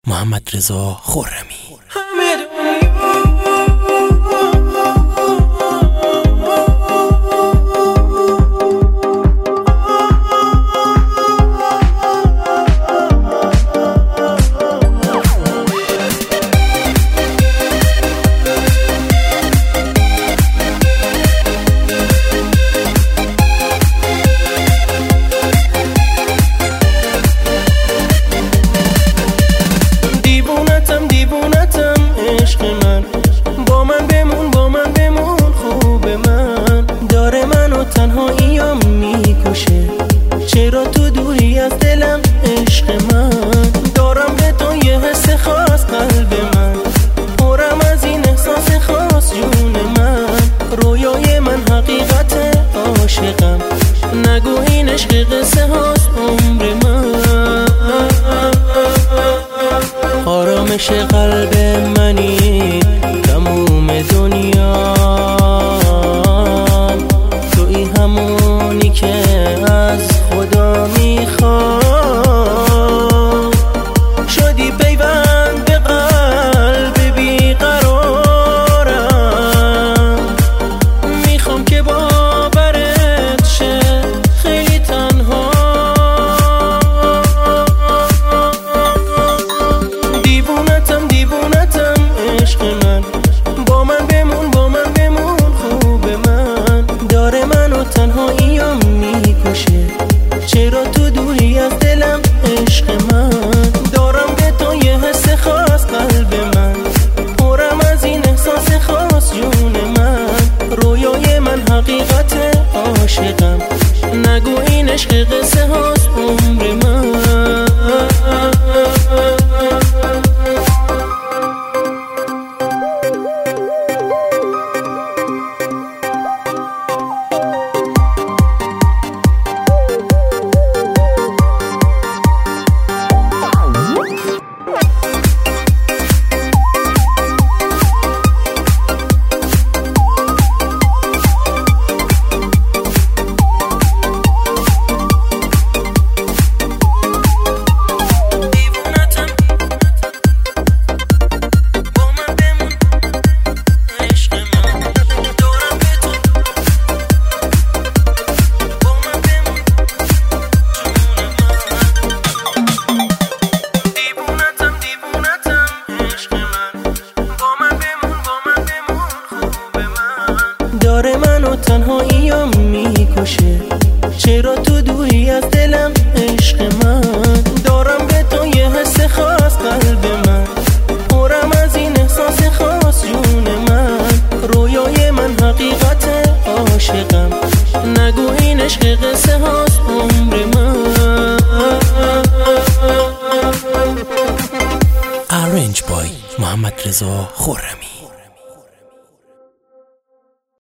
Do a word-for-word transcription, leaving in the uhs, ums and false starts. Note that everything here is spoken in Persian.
محمدرضا خرمی. تنهاییم میکشه، چرا تو دوری از دلم عشق من؟ دارم به تو یه حس خاص قلب من، پرم از این احساس خاص جون من. رویای من حقیقت عاشقم، نگو این عشق قصه هاست عمر من. آرامش قلب منی تموم دنیا، همونی که از خدا میخوام. شدی پیوند به قلب بیقرارم، میخوام که باورت شه خیلی تنها. دیوونتم دیوونتم عشق من، با من بمون با من بمون خوب من. داره منو تنهاییم میکشه، چرا تو دوری از دلم عشق من؟ دارم به تو یه حس خاص قلب من، پرم از این احساس خاص جون من. رویای من حقیقت عاشقم، نگو این عشق قصه هاست عمر من. داره منو تنهاییم میکشه، چرا تو دوری از دلم عشق من؟ دارم به تو یه حس خاص قلب من، پرم از این احساس خاص جون من. رویای من حقیقت عاشقم، نگو این عشق قصه هاست عمر من. Arranged by محمدرضا خرمی.